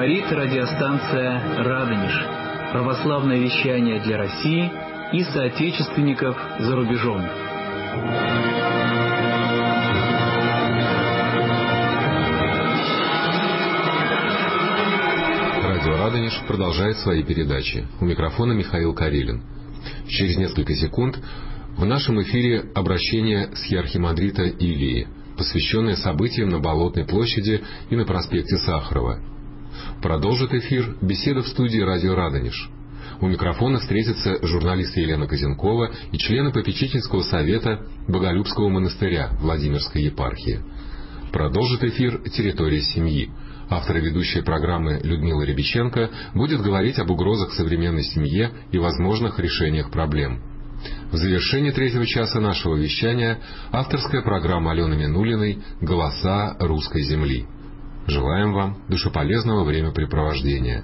Говорит радиостанция «Радонеж». Православное вещание для России и соотечественников за рубежом. Радио «Радонеж» продолжает свои передачи. У микрофона Михаил Карелин. Через несколько секунд в нашем эфире обращение схиархимандрита Илии, посвященное событиям на Болотной площади и на проспекте Сахарова. Продолжит эфир беседа в студии «Радио Радонеж». У микрофона встретятся журналисты Елена Козенкова и члены попечительского совета Боголюбского монастыря Владимирской епархии. Продолжит эфир «Территория семьи». Автор и ведущая программы Людмила Рябиченко будет говорить об угрозах современной семье и возможных решениях проблем. В завершении третьего часа нашего вещания авторская программа Алены Минулиной «Голоса русской земли». Желаем вам душеполезного времяпрепровождения.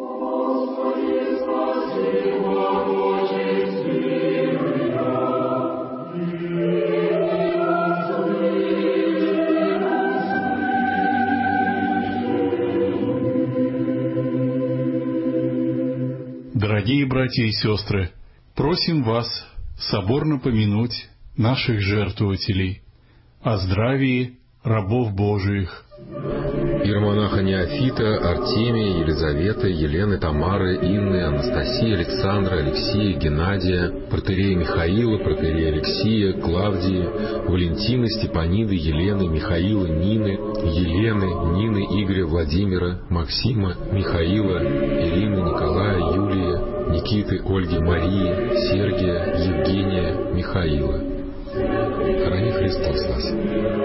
Дорогие братья и сестры, просим вас соборно помянуть наших жертвователей, о здравии рабов Божиих. Иеромонаха Неофита, Артемия, Елизаветы, Елены, Тамары, Инны, Анастасии, Александра, Алексея, Геннадия, протоиерея Михаила, протоиерея Алексия, Клавдии, Валентины, Степаниды, Елены, Михаила, Нины, Елены, Нины, Игоря, Владимира, Максима, Михаила, Ирины, Николая, Юлии, Никиты, Ольги, Марии, Сергия, Евгения, Михаила. Храни Христос вас.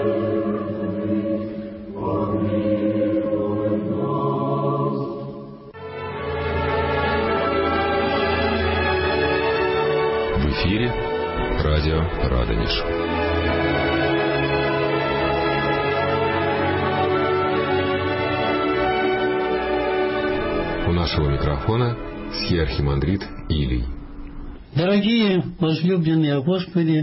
В эфире радио «Радонеж». У нашего микрофона схиархимандрит Илий. Дорогие возлюбленные Господи,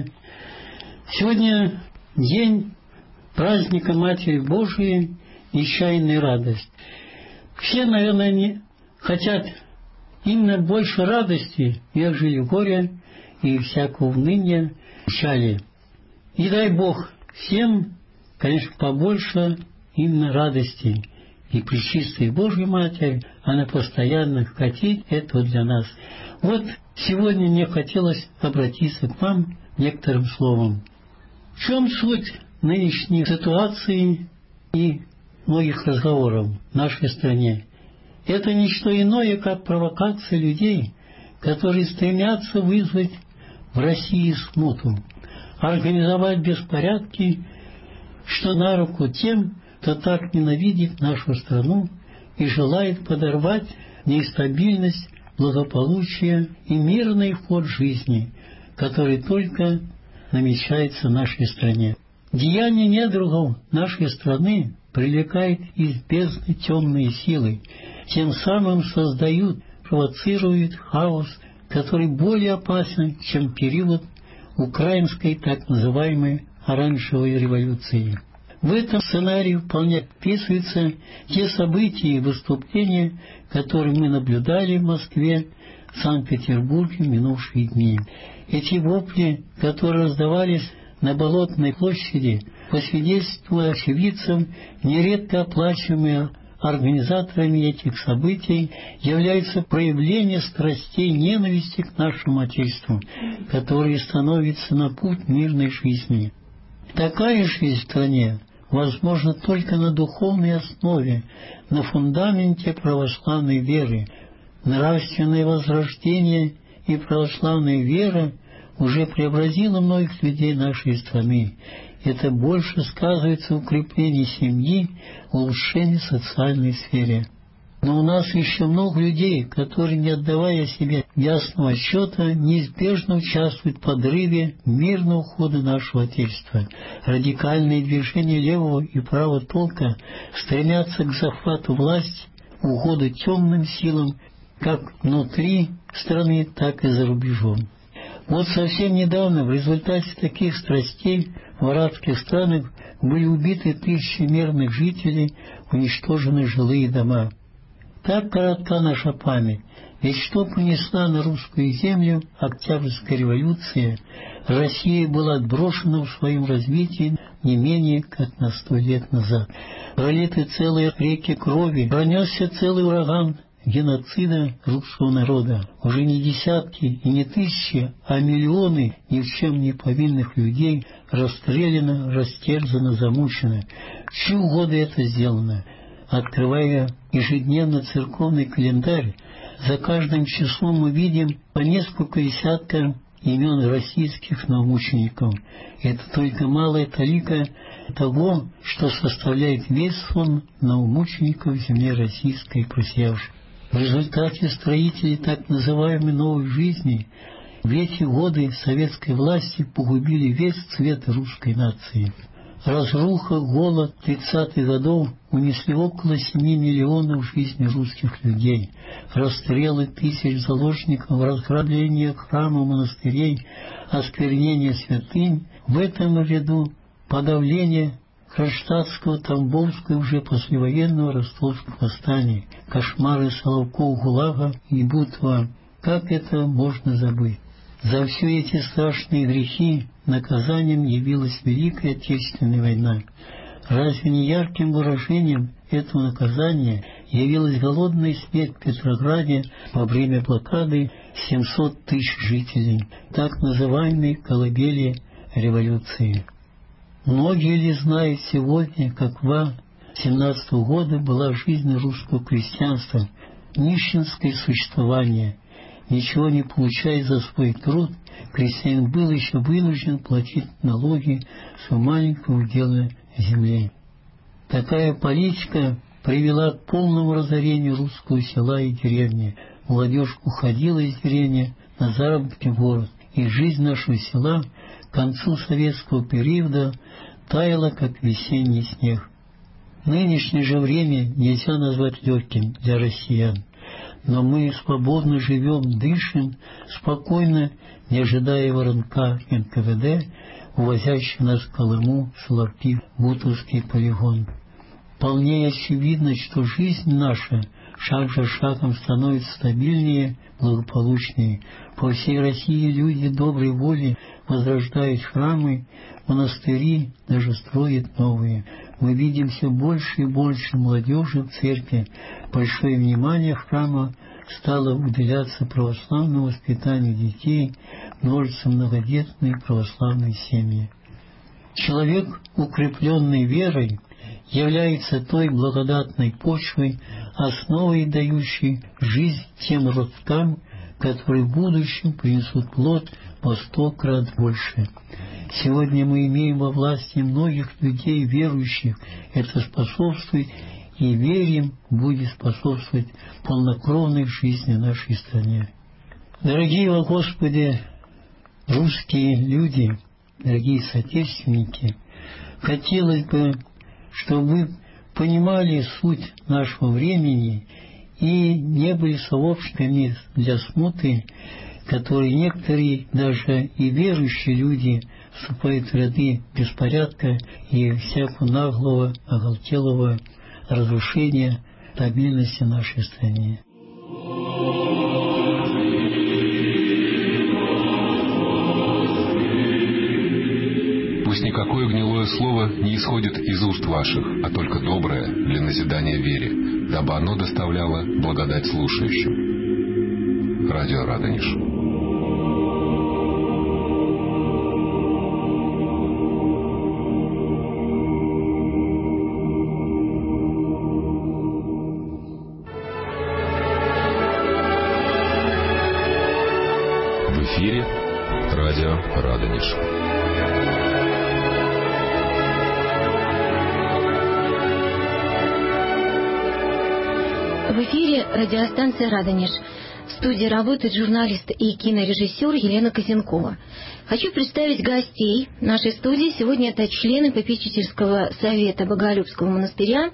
сегодня день праздника Матери Божией, несчаянная радость. Все, наверное, не хотят именно больше радости, нежели горя и всякого уныния, печали. И дай Бог всем, конечно, побольше именно радости. И Пречистая Божья Матерь, она постоянно хотит этого для нас. Вот сегодня мне хотелось обратиться к вам некоторым словом. В чем суть нынешней ситуации и многих разговоров в нашей стране? Это не что иное, как провокация людей, которые стремятся вызвать в России смуту, организовать беспорядки, что на руку тем, кто так ненавидит нашу страну и желает подорвать нестабильность, благополучие и мирный ход жизни, который только намечается в нашей стране. Деяния недругов нашей страны привлекают из бездны темные силы, тем самым создают, провоцируют хаос, который более опасен, чем период украинской так называемой оранжевой революции. В этом сценарии вполне вписываются те события и выступления, которые мы наблюдали в Москве, Санкт-Петербурге в минувшие дни. Эти вопли, которые раздавались на Болотной площади, по свидетельству очевидцев, нередко оплачиваемые организаторами этих событий, являются проявлением страстей ненависти к нашему Отечеству, которые становятся на путь мирной жизни. Такая жизнь в стране возможна только на духовной основе, на фундаменте православной веры. Нравственное возрождение и православная вера уже преобразила многих людей нашей страны. Это больше сказывается в укреплении семьи, улучшении социальной сферы. Но у нас еще много людей, которые, не отдавая себе ясного отчета, неизбежно участвуют в подрыве мирного ухода нашего Отечества. Радикальные движения левого и правого толка стремятся к захвату власти, угоду темным силам, как внутри страны, так и за рубежом. Вот совсем недавно в результате таких страстей в арабских странах были убиты тысячи мирных жителей, уничтожены жилые дома. Как коротка наша память, ведь что принесла на русскую землю Октябрьская революция, Россия была отброшена в своем развитии не менее как на 100 лет назад. Пролиты целые реки крови, пронесся целый ураган геноцида русского народа. Уже не десятки и не тысячи, а миллионы ни в чем не повинных людей расстреляно, растерзано, замучено. В чьи годы это сделано? Открывая ежедневно церковный календарь, за каждым числом мы видим по несколько десятков имен российских новомучеников. Это только малая талика того, что составляет весь сон новомучеников земли российской просиявшей. В результате строители так называемой новой жизни в эти годы советской власти погубили весь цвет русской нации. Разруха, голод 30-х годов унесли около 7 миллионов жизней русских людей. Расстрелы тысяч заложников, разграбление храмов, монастырей, осквернение святынь. В этом ряду подавление Кронштадтского, Тамбовского, уже послевоенного Ростовского восстания, кошмары Соловков, ГУЛАГа и Бутова. Как это можно забыть? За все эти страшные грехи наказанием явилась Великая Отечественная война. Разве не ярким выражением этого наказания явилась голодная смерть в Петрограде во время блокады 700 тысяч жителей, так называемой колыбели революции? Многие ли знают сегодня, какова 17 года была жизнь русского крестьянства, нищенское существование? Ничего не получая за свой труд, крестьянин был еще вынужден платить налоги с маленького удела земли. Такая политика привела к полному разорению русского села и деревни. Молодежь уходила из деревни на заработки в город, и жизнь нашего села к концу советского периода таяла, как весенний снег. Нынешнее же время нельзя назвать легким для россиян. Но мы свободно живем, дышим, спокойно, не ожидая воронка НКВД, увозящий нас в Колыму, Соловки, Бутовский полигон. Вполне очевидно, что жизнь наша шаг за шагом становится стабильнее, благополучнее. По всей России люди доброй воли возрождают храмы, монастыри, даже строят новые. Мы видим все больше и больше молодежи в церкви. Большое внимание храма стало уделяться православному воспитанию детей, множество многодетные православные семьи. Человек, укрепленный верой, является той благодатной почвой, основой, дающей жизнь тем росткам, которые в будущем принесут плод во 100 крат больше. Сегодня мы имеем во власти многих людей верующих. Это способствует и верим, будет способствовать полнокровной жизни нашей стране. Дорогие во Господе русские люди, дорогие соотечественники, хотелось бы, чтобы вы понимали суть нашего времени и не были сообщниками для смуты, которые некоторые, даже и верующие люди, вступают в ряды беспорядка и всякого наглого, оголтелого разрушения стабильности нашей страны. Пусть никакое гнилое слово не исходит из уст ваших, а только доброе для назидания вере, дабы оно доставляло благодать слушающим. Радио Радонеж. В эфире Радио Радонеж. В эфире радиостанция «Радонеж». В студии работает журналист и кинорежиссер Елена Козенкова. Хочу представить гостей нашей студии. Сегодня это члены попечительского совета Боголюбского монастыря,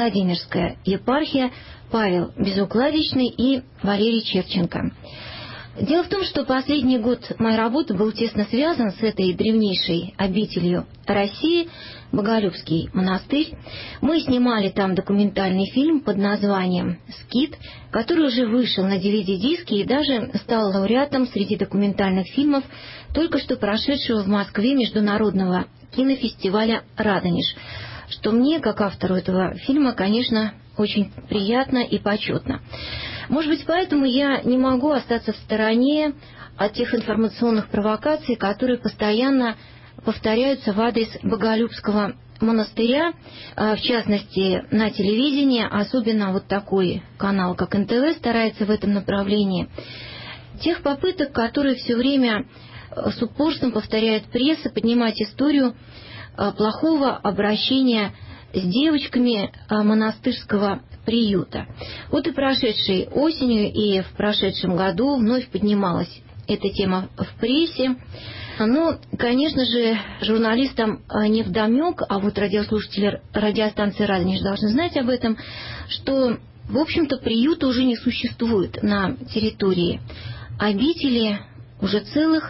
Владимирская епархия, Павел Безукладичный и Валерий Черченко. Дело в том, что последний год моей работы был тесно связан с этой древнейшей обителью России, Боголюбский монастырь. Мы снимали там документальный фильм под названием «Скит», который уже вышел на DVD-диске и даже стал лауреатом среди документальных фильмов только что прошедшего в Москве международного кинофестиваля «Радонеж», что мне, как автору этого фильма, конечно, очень приятно и почетно. Может быть, поэтому я не могу остаться в стороне от тех информационных провокаций, которые постоянно повторяются в адрес Боголюбского монастыря, в частности, на телевидении, особенно вот такой канал, как НТВ, старается в этом направлении. Тех попыток, которые все время с упорством повторяет пресса, поднимать историю плохого обращения с девочками монастырского приюта. Вот и прошедшей осенью, и в прошедшем году вновь поднималась эта тема в прессе. Но, конечно же, журналистам невдомек, а вот радиослушатели радиостанции «Радонеж» должны знать об этом, что, в общем-то, приюта уже не существует на территории обители уже целых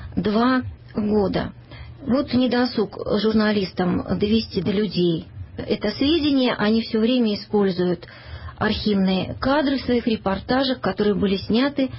2 года. Вот недосуг журналистам довести до людей это сведения, они все время используют архивные кадры в своих репортажах, которые были сняты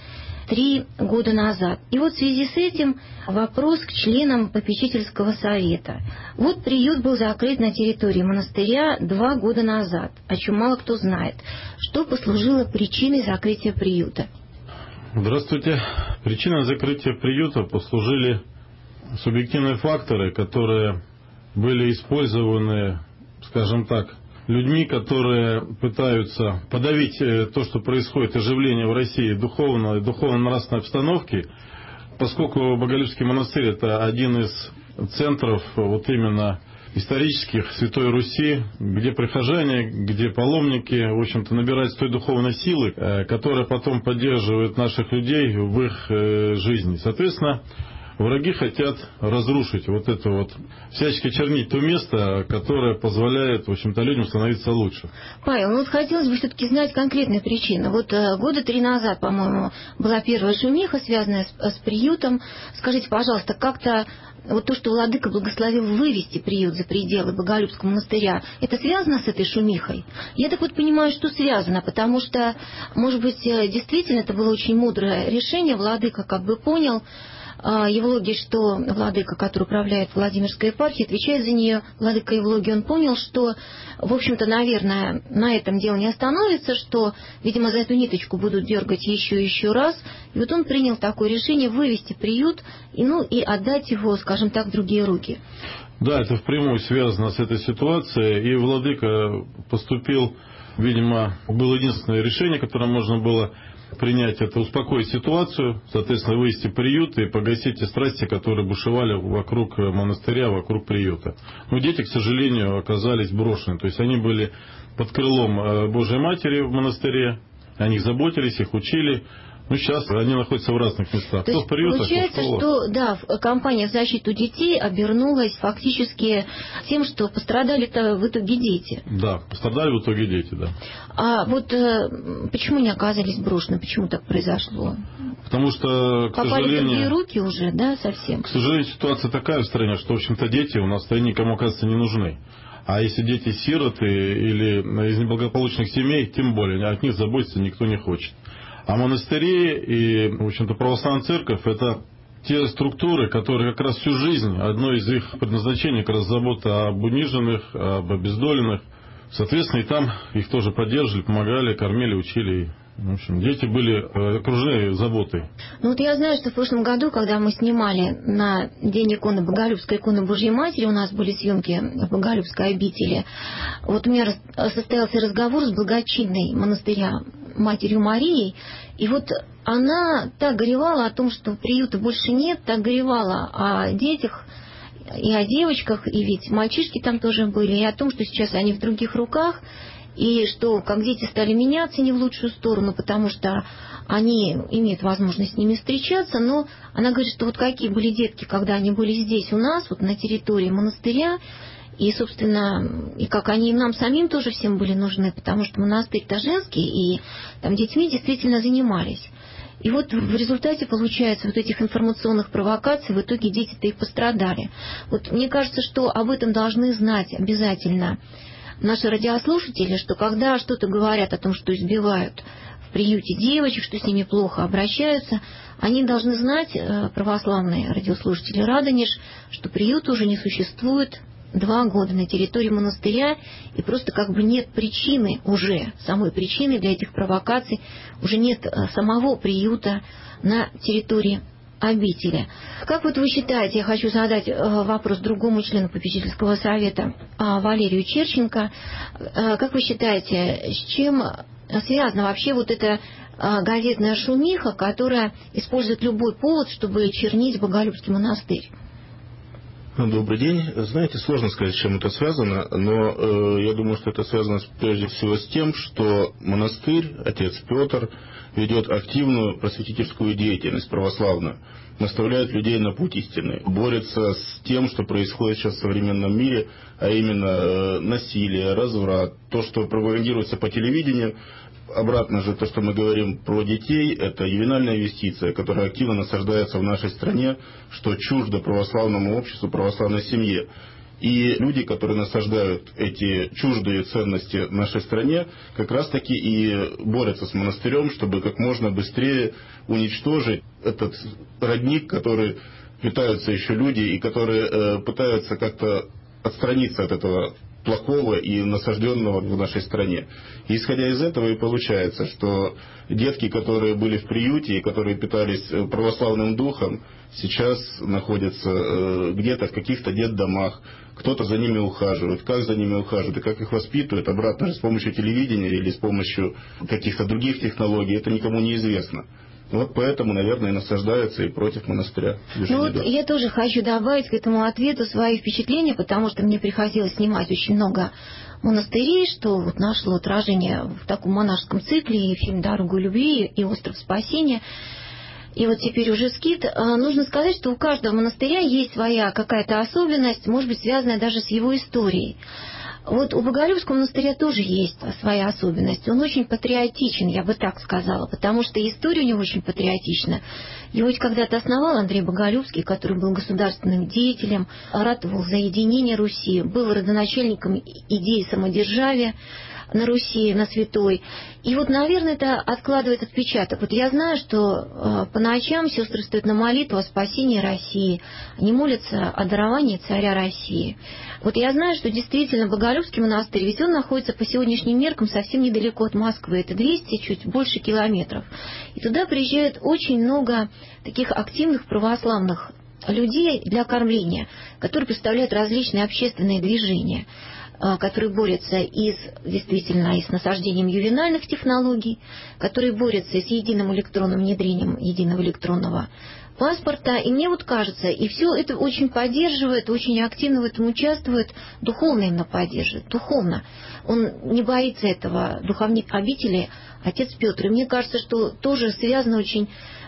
3 года назад. И вот в связи с этим вопрос к членам попечительского совета. Вот приют был закрыт на территории монастыря 2 года назад, о чем мало кто знает. Что послужило причиной закрытия приюта? Здравствуйте. Причиной закрытия приюта послужили субъективные факторы, которые были использованы, скажем так, людьми, которые пытаются подавить то, что происходит, оживление в России духовно-нравственной обстановки, поскольку Боголюбский монастырь – это один из центров вот именно исторических Святой Руси, где прихожане, где паломники, в общем-то, набираются той духовной силы, которая потом поддерживает наших людей в их жизни. Соответственно, враги хотят разрушить вот это вот, всячески чернить то место, которое позволяет, в общем-то, людям становиться лучше. Павел, ну вот хотелось бы все-таки знать конкретную причину. Вот 3 года назад, по-моему, была первая шумиха, связанная с приютом. Скажите, пожалуйста, как-то вот то, что владыка благословил вывести приют за пределы Боголюбского монастыря, это связано с этой шумихой? Я так вот понимаю, что связано, потому что, может быть, действительно это было очень мудрое решение. Владыка как бы понял, Евлогий, что владыка, который управляет Владимирской епархией, отвечает за нее, владыка Евлогий, он понял, что, в общем-то, наверное, на этом дело не остановится, что, видимо, за эту ниточку будут дергать еще и еще раз. И вот он принял такое решение вывести приют и отдать его, скажем так, в другие руки. Да, это впрямую связано с этой ситуацией, и владыка поступил, видимо, было единственное решение, которое можно было принять, это успокоить ситуацию, соответственно, вывести приют и погасить те страсти, которые бушевали вокруг монастыря, вокруг приюта. Но дети, к сожалению, оказались брошены. То есть они были под крылом Божьей Матери в монастыре, о них заботились, их учили. Ну, сейчас они находятся в разных местах. То есть получается, что да, компания в защиту детей обернулась фактически тем, что пострадали-то в итоге дети. Да, пострадали в итоге дети, да. А вот почему не оказались брошены? Почему так произошло? Потому что, к попали сожалению... в другие руки уже, да, совсем? К сожалению, ситуация такая в стране, что, в общем-то, дети у нас в стране никому, оказывается, не нужны. А если дети сироты или из неблагополучных семей, тем более, от них заботиться никто не хочет. А монастыри и, в общем-то, православная церковь – это те структуры, которые как раз всю жизнь, одно из их предназначений, как раз забота об униженных, об обездоленных. Соответственно, и там их тоже поддерживали, помогали, кормили, учили. В общем, дети были окружены заботой. Ну вот я знаю, что в прошлом году, когда мы снимали на День иконы Боголюбской иконы Божьей Матери, у нас были съемки в Боголюбской обители, вот у меня состоялся разговор с благочинной монастыря Матерью Марией, и вот она так горевала о том, что приюта больше нет, так горевала о детях и о девочках, и ведь мальчишки там тоже были, и о том, что сейчас они в других руках, и что как дети стали меняться не в лучшую сторону, потому что они имеют возможность с ними встречаться, но она говорит, что вот какие были детки, когда они были здесь у нас, вот на территории монастыря, и, собственно, и как они нам самим тоже всем были нужны, потому что монастырь-то женский, и там детьми действительно занимались. И вот в результате, получается, вот этих информационных провокаций в итоге дети-то и пострадали. Вот мне кажется, что об этом должны знать обязательно наши радиослушатели, что когда что-то говорят о том, что избивают в приюте девочек, что с ними плохо обращаются, они должны знать, православные радиослушатели Радонеж, что приют уже не существует 2 года на территории монастыря, и просто как бы нет причины уже, самой причины для этих провокаций, уже нет самого приюта на территории обители. Как вот вы считаете, я хочу задать вопрос другому члену попечительского совета, Валерию Черченко, как вы считаете, с чем связана вообще вот эта газетная шумиха, которая использует любой повод, чтобы чернить Боголюбский монастырь? Добрый день. Знаете, сложно сказать, с чем это связано, но я думаю, что это связано прежде всего с тем, что монастырь, отец Петр, ведет активную просветительскую деятельность православную, наставляет людей на путь истины, борется с тем, что происходит сейчас в современном мире, а именно насилие, разврат, то, что пропагандируется по телевидению. Обратно же, то, что мы говорим про детей, это ювенальная юстиция, которая активно насаждается в нашей стране, что чуждо православному обществу, православной семье. И люди, которые насаждают эти чуждые ценности в нашей стране, как раз-таки и борются с монастырем, чтобы как можно быстрее уничтожить этот родник, который питаются еще люди, и которые пытаются как-то отстраниться от этого плохого и насажденного в нашей стране. И исходя из этого и получается, что детки, которые были в приюте и которые питались православным духом, сейчас находятся где-то в каких-то детдомах. Кто-то за ними ухаживает. Как за ними ухаживают и как их воспитывают, обратно же с помощью телевидения или с помощью каких-то других технологий, это никому не известно. Вот поэтому, наверное, и насаждаются и против монастыря. Ну вот я тоже хочу добавить к этому ответу свои впечатления, потому что мне приходилось снимать очень много монастырей, что вот нашло отражение в таком монашеском цикле, и фильм «Дорогу любви», и «Остров спасения». И вот теперь уже «Скит». Нужно сказать, что у каждого монастыря есть своя какая-то особенность, может быть, связанная даже с его историей. Вот у Боголюбского монастыря тоже есть своя особенность. Он очень патриотичен, я бы так сказала, потому что история у него очень патриотична. Его ведь когда-то основал Андрей Боголюбский, который был государственным деятелем, ратовал за единение Руси, был родоначальником идеи самодержавия на Руси, на Святой. И вот, наверное, это откладывает отпечаток. Вот я знаю, что по ночам сестры стоят на молитву о спасении России. Они молятся о даровании царя России. Вот я знаю, что действительно Боголюбский монастырь, ведь он находится по сегодняшним меркам совсем недалеко от Москвы. Это 200, чуть больше километров. И туда приезжает очень много таких активных православных людей для кормления, которые представляют различные общественные движения, которые борются действительно и с насаждением ювенальных технологий, которые борются и с единым электронным внедрением единого электронного паспорта. И мне вот кажется, и все это очень поддерживает, очень активно в этом участвует, духовно именно поддерживает, духовно. Он не боится этого, духовник обители, отец Петр. И мне кажется, что тоже связано очень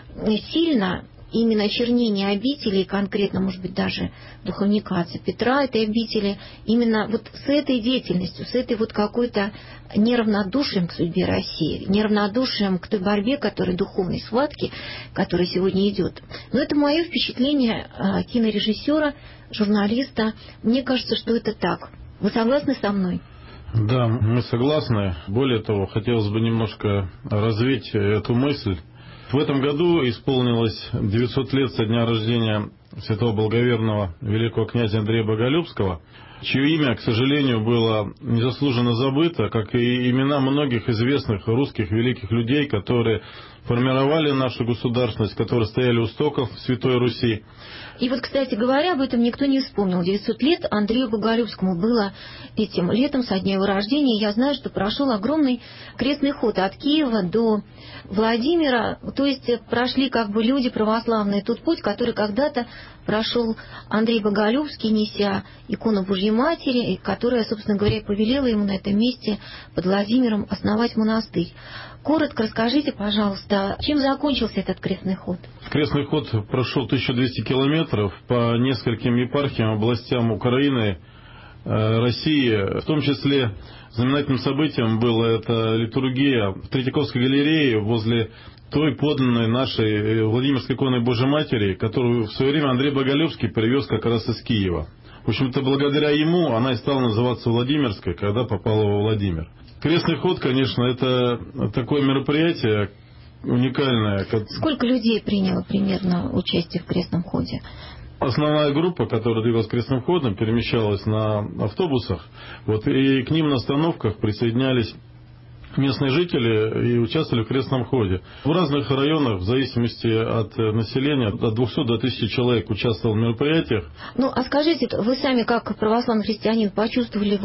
сильно именно очернение обители, конкретно, может быть, даже духовника отца Петра этой обители, именно вот с этой деятельностью, с этой вот какой-то неравнодушием к судьбе России, неравнодушием к той борьбе, которая духовной схватки, которая сегодня идет. Но это мое впечатление кинорежиссера, журналиста. Мне кажется, что это так. Вы согласны со мной? Да, мы согласны. Более того, хотелось бы немножко развить эту мысль. В этом году исполнилось 900 лет со дня рождения святого благоверного великого князя Андрея Боголюбского, чье имя, к сожалению, было незаслуженно забыто, как и имена многих известных русских великих людей, которые формировали нашу государственность, которые стояли у истоков Святой Руси. И вот, кстати говоря, об этом никто не вспомнил. 900 лет Андрею Боголюбскому было этим летом со дня его рождения. Я знаю, что прошел огромный крестный ход от Киева до Владимира. То есть прошли как бы люди православные тот путь, который когда-то прошел Андрей Боголюбский, неся икону Божьей Матери, которая, собственно говоря, повелела ему на этом месте под Владимиром основать монастырь. Коротко расскажите, пожалуйста, чем закончился этот крестный ход? Крестный ход прошел 1200 километров по нескольким епархиям, областям Украины, России. В том числе знаменательным событием была эта литургия в Третьяковской галерее возле той подлинной нашей Владимирской иконы Божьей Матери, которую в свое время Андрей Боголюбский привез как раз из Киева. В общем-то, благодаря ему она и стала называться Владимирской, когда попала во Владимир. Крестный ход, конечно, это такое мероприятие уникальное. Сколько людей приняло примерно участие в крестном ходе? Основная группа, которая двигалась крестным ходом, перемещалась на автобусах, и к ним на остановках присоединялись местные жители и участвовали в крестном ходе. В разных районах, в зависимости от населения, от 200 до 1000 человек участвовало в мероприятиях. Ну, а скажите, вы сами, как православный христианин, почувствовали,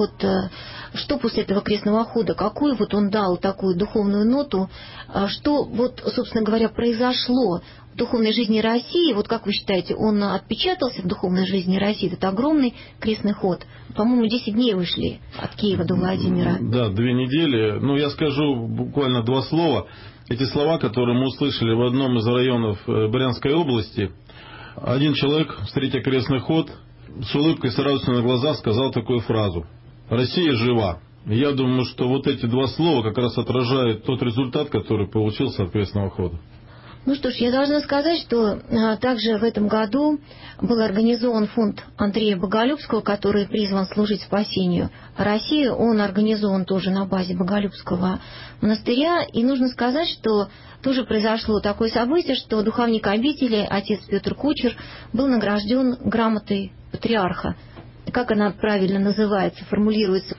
что после этого крестного хода, какую он дал такую духовную ноту, что, собственно говоря, произошло в духовной жизни России? Как вы считаете, он отпечатался в духовной жизни России, этот огромный крестный ход? По-моему, 10 дней вышли от Киева до Владимира. Да, 2 недели. Я скажу буквально 2 слова. Эти слова, которые мы услышали в одном из районов Брянской области. Один человек, встретя крестный ход, с улыбкой, с радостью на глазах сказал такую фразу: «Россия жива». Я думаю, что эти 2 слова как раз отражают тот результат, который получился от крестного хода. Ну что ж, я должна сказать, что также в этом году был организован фонд Андрея Боголюбского, который призван служить спасению России. Он организован тоже на базе Боголюбского монастыря. И нужно сказать, что тоже произошло такое событие, что духовник обители, отец Петр Кучер, был награжден грамотой патриарха. Как она правильно называется, формулируется?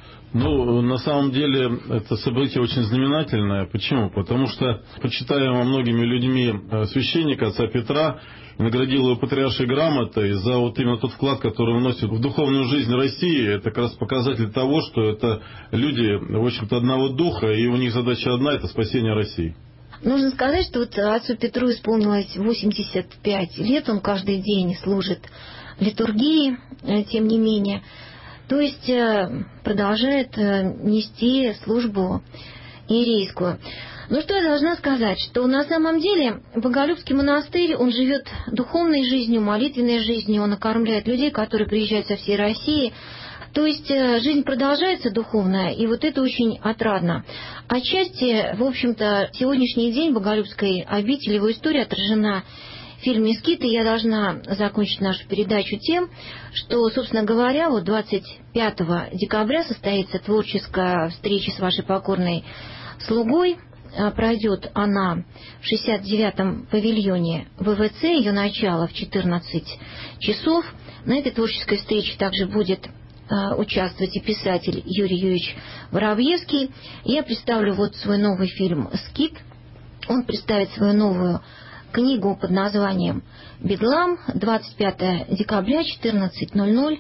На самом деле, это событие очень знаменательное. Почему? Потому что почитаемого многими людьми священника, отца Петра, наградил его патриаршей грамотой за именно тот вклад, который он вносит в духовную жизнь России. Это как раз показатель того, что это люди, в общем-то, одного духа, и у них задача одна – это спасение России. Нужно сказать, что отцу Петру исполнилось 85 лет, он каждый день служит литургии, тем не менее. То есть продолжает нести службу иерейскую. Что я должна сказать, что на самом деле Боголюбский монастырь, он живет духовной жизнью, молитвенной жизнью, он окормляет людей, которые приезжают со всей России. То есть жизнь продолжается духовная, и это очень отрадно. Отчасти, в общем-то, сегодняшний день Боголюбской обители, его история отражена в фильме «Скит», и я должна закончить нашу передачу тем, что, собственно говоря, 25 декабря состоится творческая встреча с вашей покорной слугой. Пройдет она в 69-м павильоне ВВЦ, ее начало в 14 часов. На этой творческой встрече также будет участвовать и писатель Юрий Юрьевич Воробьевский. Я представлю свой новый фильм «Скит». Он представит свою новую книгу под названием «Бедлам», 25 декабря, 14:00,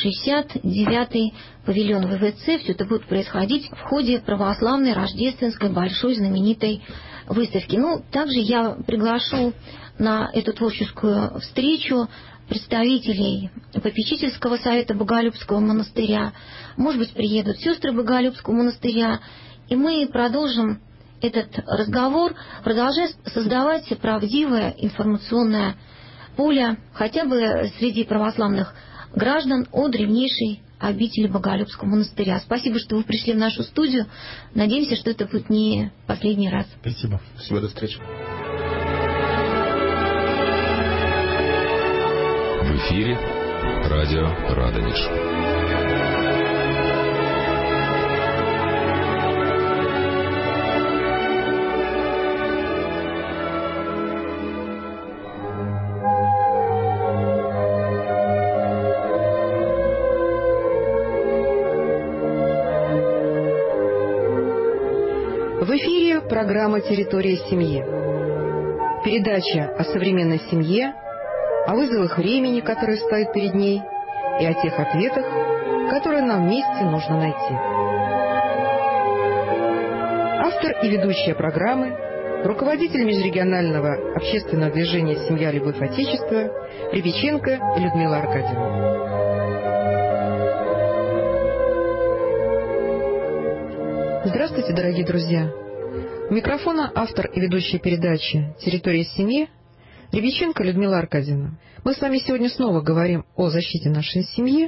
69-й павильон ВВЦ. Все это будет происходить в ходе православной рождественской большой знаменитой выставки. Также я приглашу на эту творческую встречу представителей попечительского совета Боголюбского монастыря. Может быть, приедут сестры Боголюбского монастыря, и мы продолжим этот разговор, продолжая создавать правдивое информационное поле хотя бы среди православных граждан о древнейшей обители Боголюбского монастыря. Спасибо, что вы пришли в нашу студию. Надеемся, что это будет не последний раз. Спасибо. Спасибо, до встречи. В эфире радио Радонеж. В эфире программа «Территория семьи». Передача о современной семье, о вызовах времени, которые стоят перед ней, и о тех ответах, которые нам вместе нужно найти. Автор и ведущая программы, руководитель межрегионального общественного движения «Семья, любовь, отечество» Рябиченко Людмила Аркадьевна. Здравствуйте, дорогие друзья! У микрофона автор и ведущая передачи «Территория семьи» Рябиченко Людмила Аркадьевна. Мы с вами сегодня снова говорим о защите нашей семьи,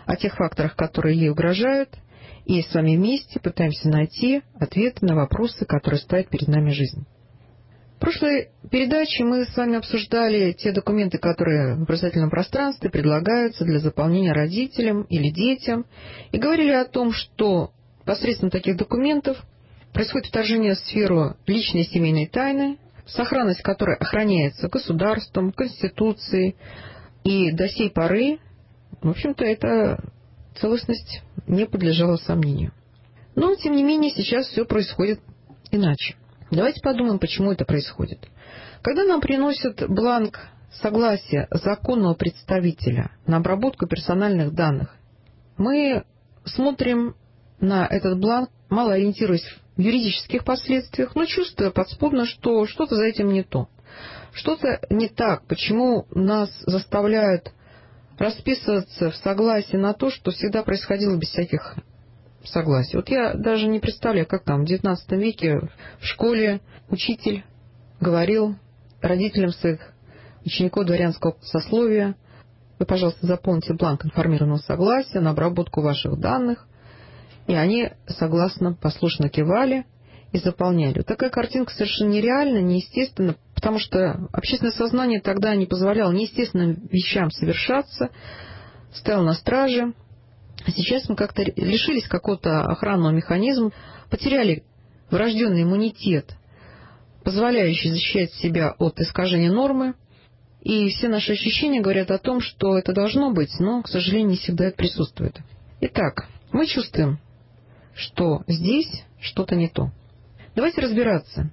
о тех факторах, которые ей угрожают, и с вами вместе пытаемся найти ответы на вопросы, которые ставит перед нами жизнь. В прошлой передаче мы с вами обсуждали те документы, которые в образовательном пространстве предлагаются для заполнения родителям или детям, и говорили о том, что посредством таких документов происходит вторжение в сферу личной семейной тайны, сохранность которой охраняется государством, Конституцией, и до сей поры, в общем-то, эта целостность не подлежала сомнению. Но, тем не менее, сейчас все происходит иначе. Давайте подумаем, почему это происходит. Когда нам приносят бланк согласия законного представителя на обработку персональных данных, мы смотрим на этот бланк, мало ориентируясь в юридических последствиях, но чувствуя подспудно, что что-то за этим не то. Что-то не так, почему нас заставляют расписываться в согласии на то, что всегда происходило без всяких согласий. Вот я даже не представляю, как там в XIX веке в школе учитель говорил родителям своих учеников дворянского сословия: вы, пожалуйста, заполните бланк информированного согласия на обработку ваших данных. И они согласно, послушно кивали и заполняли. Вот такая картинка совершенно нереальна, неестественна, потому что общественное сознание тогда не позволяло неестественным вещам совершаться, стояло на страже. А сейчас мы как-то лишились какого-то охранного механизма, потеряли врожденный иммунитет, позволяющий защищать себя от искажения нормы. И все наши ощущения говорят о том, что это должно быть, но, к сожалению, не всегда это присутствует. Итак, мы чувствуем, что здесь что-то не то. Давайте разбираться.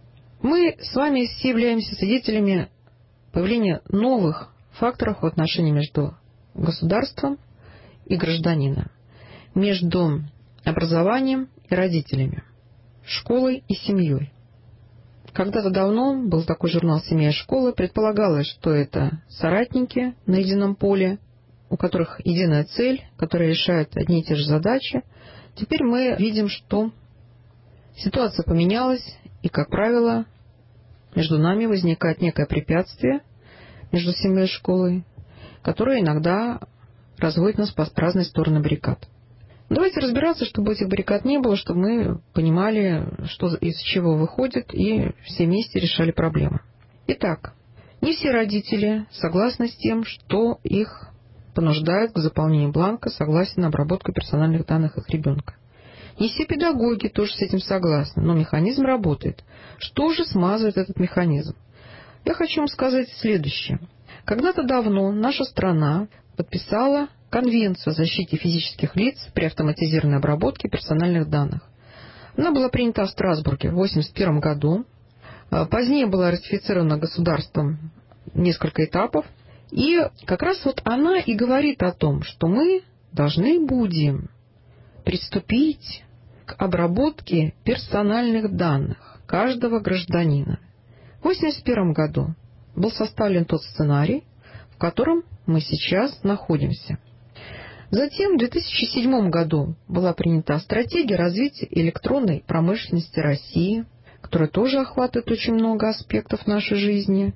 Мы с вами все являемся свидетелями появления новых факторов в отношении между государством и гражданином, между образованием и родителями, школой и семьей. Когда-то давно был такой журнал «Семья и школа». Предполагалось, что это соратники на едином поле, у которых единая цель, которые решают одни и те же задачи. Теперь мы видим, что ситуация поменялась, и, как правило, между нами возникает некое препятствие, между семьей и школой, которое иногда разводит нас по разные стороны баррикад. Давайте разбираться, чтобы этих баррикад не было, чтобы мы понимали, что из чего выходит, и все вместе решали проблемы. Итак, не все родители согласны с тем, что их понуждают к заполнению бланка согласия на обработку персональных данных их ребенка. Не все педагоги тоже с этим согласны, но механизм работает. Что же смазывает этот механизм? Я хочу вам сказать следующее. Когда-то давно наша страна подписала Конвенцию о защите физических лиц при автоматизированной обработке персональных данных. Она была принята в Страсбурге в 1981 году. Позднее была ратифицирована государством несколько этапов. И как раз вот она и говорит о том, что мы должны будем приступить к обработке персональных данных каждого гражданина. В 1981 году был составлен тот сценарий, в котором мы сейчас находимся. Затем в 2007 году была принята стратегия развития электронной промышленности России, которая тоже охватывает очень много аспектов нашей жизни.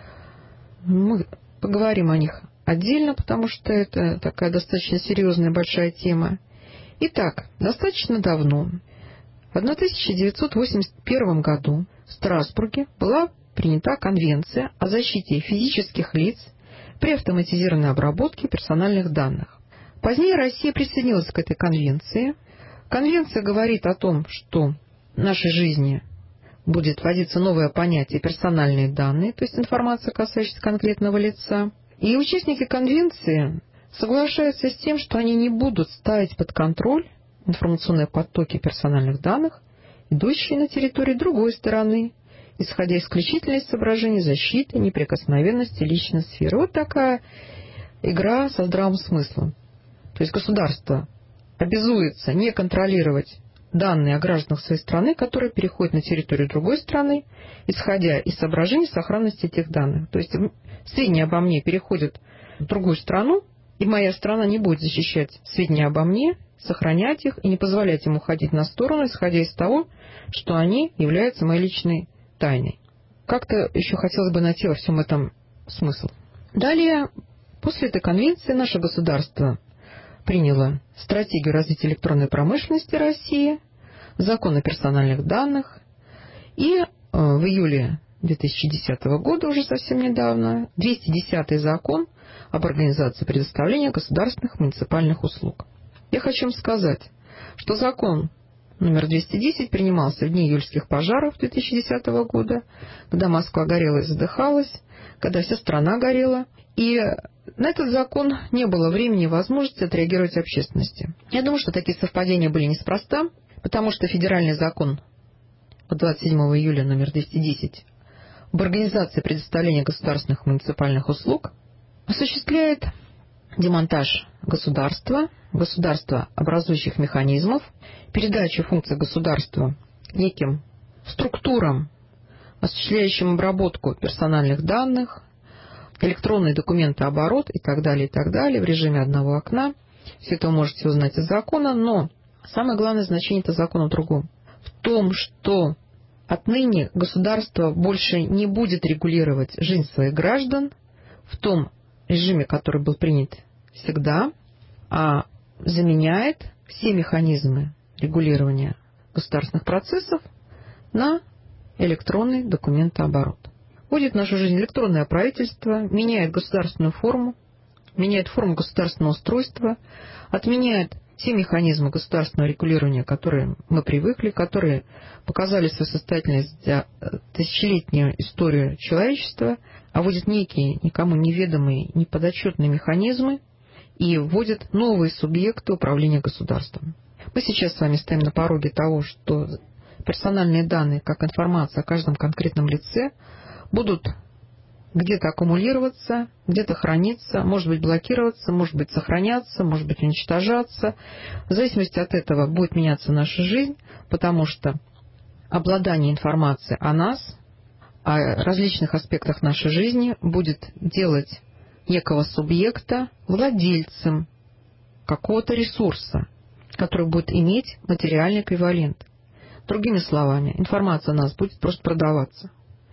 Мы поговорим о них отдельно, потому что это такая достаточно серьезная большая тема. Итак, достаточно давно, в 1981 году в Страсбурге была принята Конвенция о защите физических лиц при автоматизированной обработке персональных данных. Позднее Россия присоединилась к этой конвенции. Конвенция говорит о том, что в нашей жизни будет вводиться новое понятие «персональные данные», то есть информация, касающаяся конкретного лица. И участники конвенции соглашаются с тем, что они не будут ставить под контроль информационные потоки персональных данных, идущие на территории другой стороны, исходя исключительно из соображений защиты, неприкосновенности личной сферы. Вот такая игра со здравым смыслом. То есть государство обязуется не контролировать данные о гражданах своей страны, которые переходят на территорию другой страны, исходя из соображений сохранности этих данных. То есть сведения обо мне переходят в другую страну, и моя страна не будет защищать сведения обо мне, сохранять их и не позволять им уходить на сторону, исходя из того, что они являются моей личной тайной. Как-то еще хотелось бы найти во всем этом смысл. Далее, после этой конвенции наше государство приняло стратегию развития электронной промышленности России, закон о персональных данных и в июле 2010 года, уже совсем недавно, 210-й закон об организации предоставления государственных муниципальных услуг. Я хочу вам сказать, что закон номер 210 принимался в дни июльских пожаров 2010 года, когда Москва горела и задыхалась, когда вся страна горела, и на этот закон не было времени и возможности отреагировать общественности. Я думаю, что такие совпадения были неспроста, потому что федеральный закон от 27 июля номер 210 об организации предоставления государственных муниципальных услуг осуществляет демонтаж государства, государствообразующих механизмов, передачу функций государства неким структурам, осуществляющим обработку персональных данных, электронный документооборот и так далее, в режиме одного окна. Все это вы можете узнать из закона, но самое главное значение этого закона в другом. В том, что отныне государство больше не будет регулировать жизнь своих граждан в том режиме, который был принят всегда, а заменяет все механизмы регулирования государственных процессов на электронный документооборот. Вводит в нашу жизнь электронное правительство, меняет государственную форму, меняет форму государственного устройства, отменяет те механизмы государственного регулирования, к которым мы привыкли, которые показали свою состоятельность за тысячелетнюю историю человечества, а вводит некие никому неведомые, неподотчетные механизмы и вводит новые субъекты управления государством. Мы сейчас с вами стоим на пороге того, что персональные данные, как информация о каждом конкретном лице, будут где-то аккумулироваться, где-то храниться, может быть блокироваться, может быть сохраняться, может быть уничтожаться. В зависимости от этого будет меняться наша жизнь, потому что обладание информацией о нас, о различных аспектах нашей жизни будет делать некого субъекта владельцем какого-то ресурса, который будет иметь материальный эквивалент. Другими словами, информация о нас будет просто продаваться.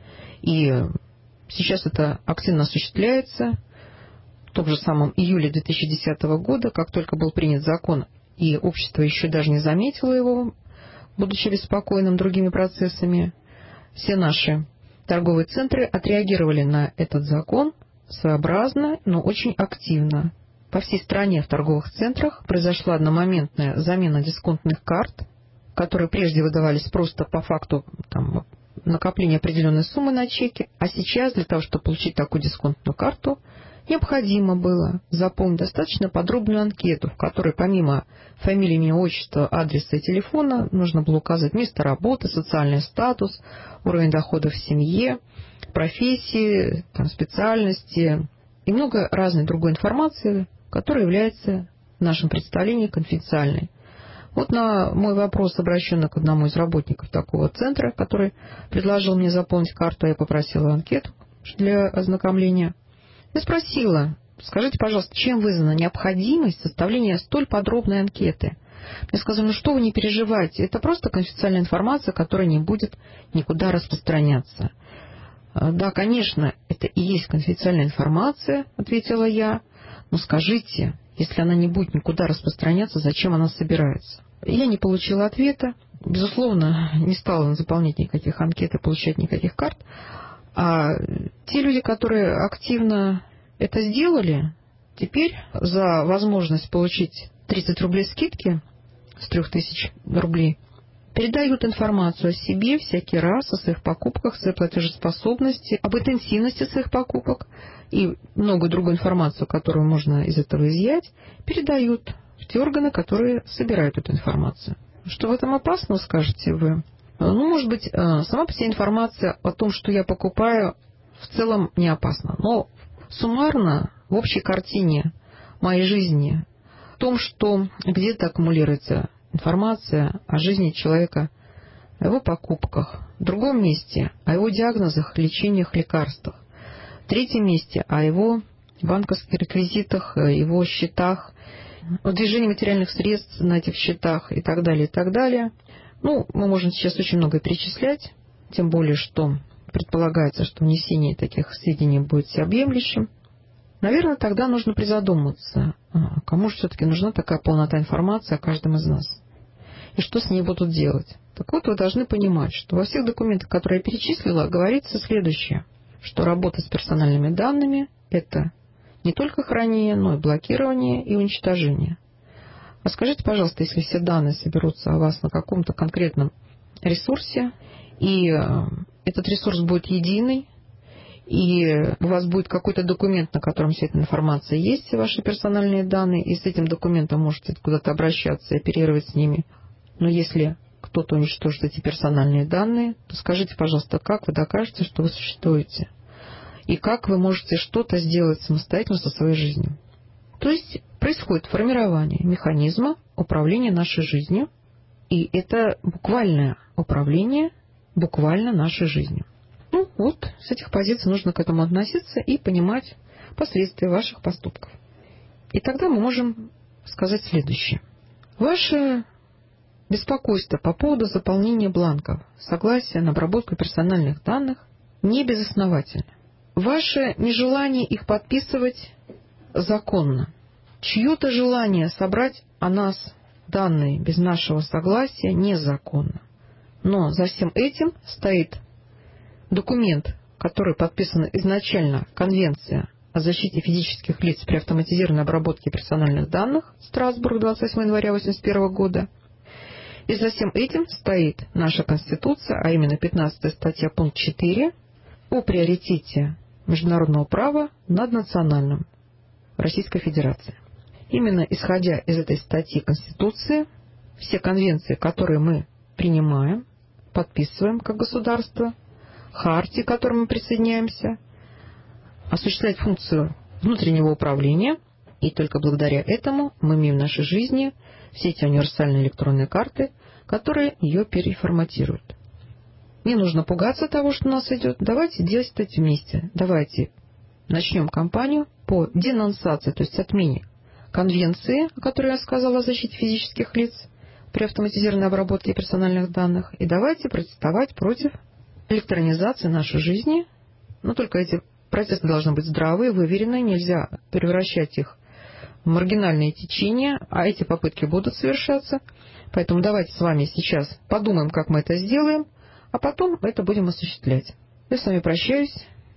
И сейчас это активно осуществляется. В том же самом июле 2010 года, как только был принят закон, и общество еще даже не заметило его, будучи беспокойным другими процессами, все наши торговые центры отреагировали на этот закон своеобразно, но очень активно. По всей стране в торговых центрах произошла одномоментная замена дисконтных карт, которые прежде выдавались просто по факту накопления определенной суммы на чеке, а сейчас для того, чтобы получить такую дисконтную карту, необходимо было заполнить достаточно подробную анкету, в которой помимо фамилии, имени, отчества, адреса и телефона нужно было указать место работы, социальный статус, уровень доходов в семье, профессии, специальности и много разной другой информации, которая является в нашем представлении конфиденциальной. Вот на мой вопрос, обращенный к одному из работников такого центра, который предложил мне заполнить карту, я попросила анкету для ознакомления. Я спросила: скажите, пожалуйста, чем вызвана необходимость составления столь подробной анкеты? Мне сказали: ну что вы, не переживайте, это просто конфиденциальная информация, которая не будет никуда распространяться. Да, конечно, это и есть конфиденциальная информация, ответила я, но скажите, если она не будет никуда распространяться, зачем она собирается? Я не получила ответа. Безусловно, не стала заполнять никаких анкет и получать никаких карт. А те люди, которые активно это сделали, теперь за возможность получить 30 рублей скидки с 3000 рублей передают информацию о себе всякий раз, о своих покупках, о своей платежеспособности, об интенсивности своих покупок и многую другую информацию, которую можно из этого изъять, передают в те органы, которые собирают эту информацию. Что в этом опасно, скажете вы? Ну, может быть, сама по себе информация о том, что я покупаю, в целом не опасна. Но суммарно, в общей картине моей жизни, в том, что где-то аккумулируется информация о жизни человека, о его покупках, в другом месте о его диагнозах, лечениях, лекарствах, в третьем месте о его банковских реквизитах, его счетах, о движении материальных средств на этих счетах и так далее, и так далее. Ну, мы можем сейчас очень много перечислять, тем более, что предполагается, что внесение таких сведений будет всеобъемлющим. Наверное, тогда нужно призадуматься, кому же все-таки нужна такая полнота информации о каждом из нас. И что с ней будут делать. Так вот, вы должны понимать, что во всех документах, которые я перечислила, говорится следующее, что работа с персональными данными – это не только хранение, но и блокирование и уничтожение. А скажите, пожалуйста, если все данные соберутся о вас на каком-то конкретном ресурсе, и этот ресурс будет единый, и у вас будет какой-то документ, на котором вся эта информация есть, все ваши персональные данные, и с этим документом можете куда-то обращаться и оперировать с ними. Но если кто-то уничтожит эти персональные данные, то скажите, пожалуйста, как вы докажете, что вы существуете? И как вы можете что-то сделать самостоятельно со своей жизнью? То есть происходит формирование механизма управления нашей жизнью, и это буквальное управление буквально нашей жизнью. Ну вот, с этих позиций нужно к этому относиться и понимать последствия ваших поступков. И тогда мы можем сказать следующее. Ваше беспокойство по поводу заполнения бланков, согласия на обработку персональных данных не безосновательно. Ваше нежелание их подписывать законно. Чье-то желание собрать о нас данные без нашего согласия незаконно. Но за всем этим стоит документ, который подписан изначально, Конвенция о защите физических лиц при автоматизированной обработке персональных данных, Страсбург, 28 января 1981 года. И за всем этим стоит наша Конституция, а именно 15 статья, пункт 4, о приоритете международного права над национальным Российской Федерации. Именно исходя из этой статьи Конституции, все конвенции, которые мы принимаем, подписываем как государство, хартии, к которым мы присоединяемся, осуществлять функцию внутреннего управления, и только благодаря этому мы имеем в нашей жизни все эти универсальные электронные карты, которые ее переформатируют. Не нужно пугаться того, что у нас идет. Давайте делать это вместе. Давайте начнем кампанию по денонсации, то есть отмене конвенции, о которой я сказала, о защите физических лиц при автоматизированной обработке персональных данных. И давайте протестовать против электронизации нашей жизни. Но только эти протесты должны быть здравые, выверенные. Нельзя превращать их в маргинальные течения, а эти попытки будут совершаться. Поэтому давайте с вами сейчас подумаем, как мы это сделаем, а потом это будем осуществлять. Я с вами прощаюсь.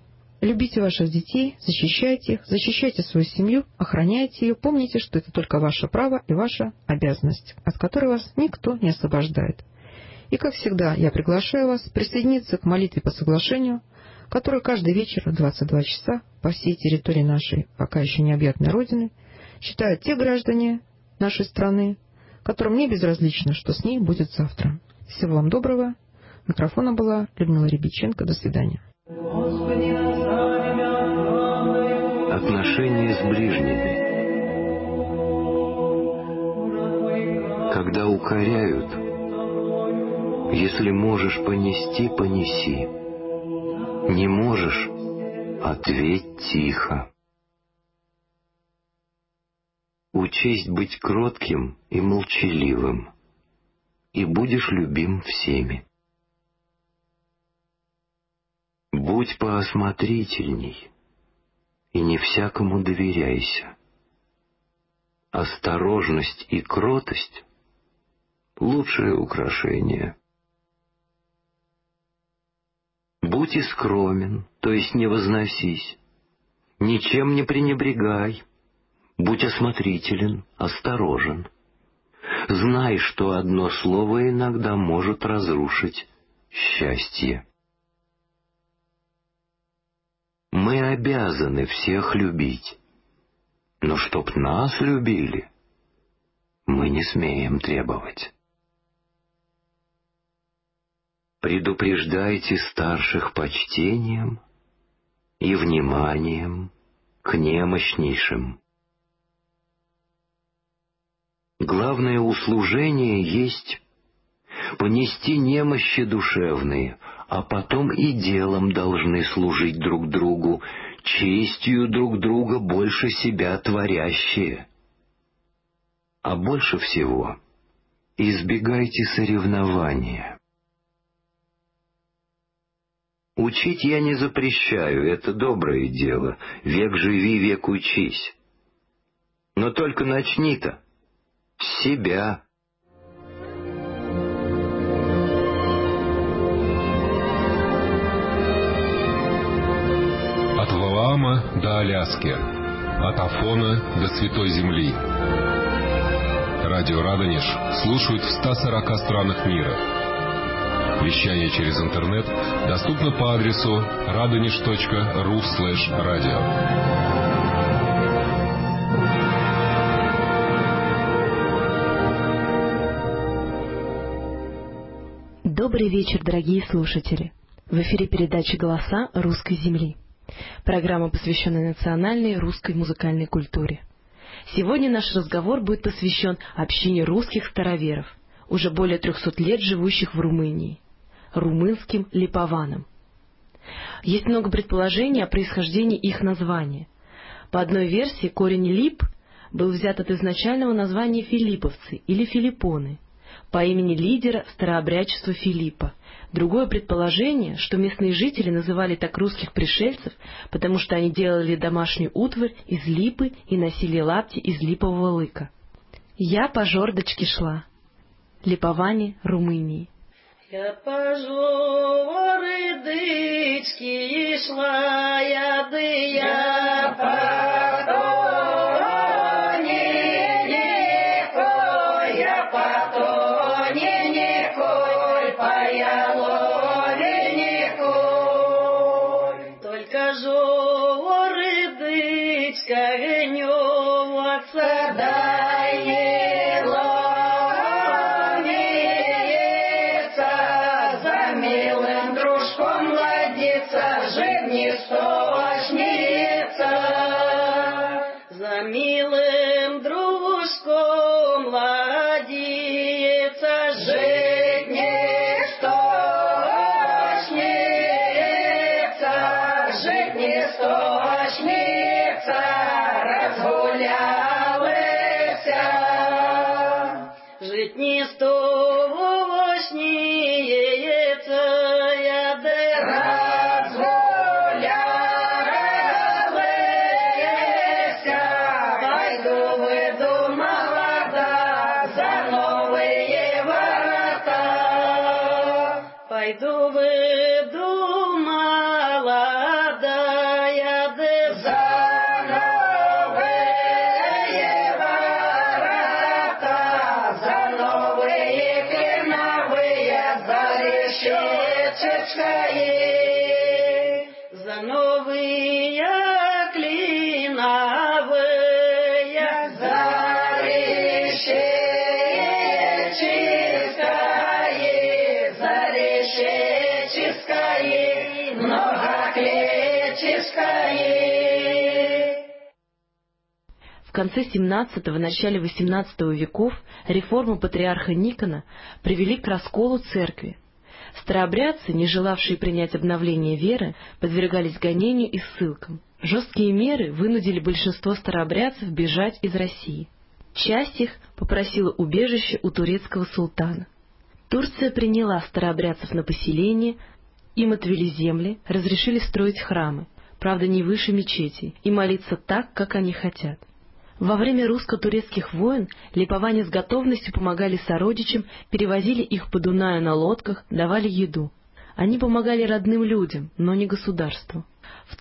Любите ваших детей, защищайте их, защищайте свою семью, охраняйте ее. Помните, что это только ваше право и ваша обязанность, от которой вас никто не освобождает. И, как всегда, я приглашаю вас присоединиться к молитве по соглашению, которую каждый вечер в 22 часа по всей территории нашей пока еще необъятной Родины читают те граждане нашей страны, которым не безразлично, что с ней будет завтра. Всего вам доброго. Микрофона была Людмила Рябиченко. До свидания. Отношения с ближними. Когда укоряют, если можешь понести, понеси. Не можешь — ответь тихо. Учесть быть кротким и молчаливым, и будешь любим всеми. Будь поосмотрительней, и не всякому доверяйся. Осторожность и кротость — лучшее украшение. Будь и скромен, то есть не возносись, ничем не пренебрегай, будь осмотрителен, осторожен. Знай, что одно слово иногда может разрушить счастье. Мы обязаны всех любить, но чтоб нас любили, мы не смеем требовать. Предупреждайте старших почтением и вниманием к немощнейшим. Главное услужение есть понести немощи душевные, а потом и делом должны служить друг другу, честью друг друга больше себя творящие. А больше всего избегайте соревнования. Учить я не запрещаю, это доброе дело. Век живи, век учись. Но только начни-то с себя. От Валаама до Аляски, от Афона до Святой Земли. Радио Радонеж слушают в 140 странах мира. Вещание через интернет доступно по адресу radonish.ru/radio. Добрый вечер, дорогие слушатели. В эфире передача «Голоса русской земли». Программа, посвященная национальной русской музыкальной культуре. Сегодня наш разговор будет посвящен общине русских староверов, уже более 300 лет живущих в Румынии, румынским липованам. Есть много предположений о происхождении их названия. По одной версии, корень «лип» был взят от изначального названия «филипповцы» или «филиппоны», по имени лидера старообрядчества Филиппа. Другое предположение, что местные жители называли так русских пришельцев, потому что они делали домашнюю утварь из липы и носили лапти из липового лыка. Я по жердочке шла. Липоване Румынии. Я по жердочке шла, я В конце XVII – начале XVIII веков реформы патриарха Никона привели к расколу церкви. Старообрядцы, не желавшие принять обновление веры, подвергались гонению и ссылкам. Жесткие меры вынудили большинство старообрядцев бежать из России. Часть их попросила убежище у турецкого султана. Турция приняла старообрядцев на поселение, им отвели земли, разрешили строить храмы, правда не выше мечетей, и молиться так, как они хотят. Во время русско-турецких войн липоване с готовностью помогали сородичам, перевозили их по Дунаю на лодках, давали еду. Они помогали родным людям, но не государству. В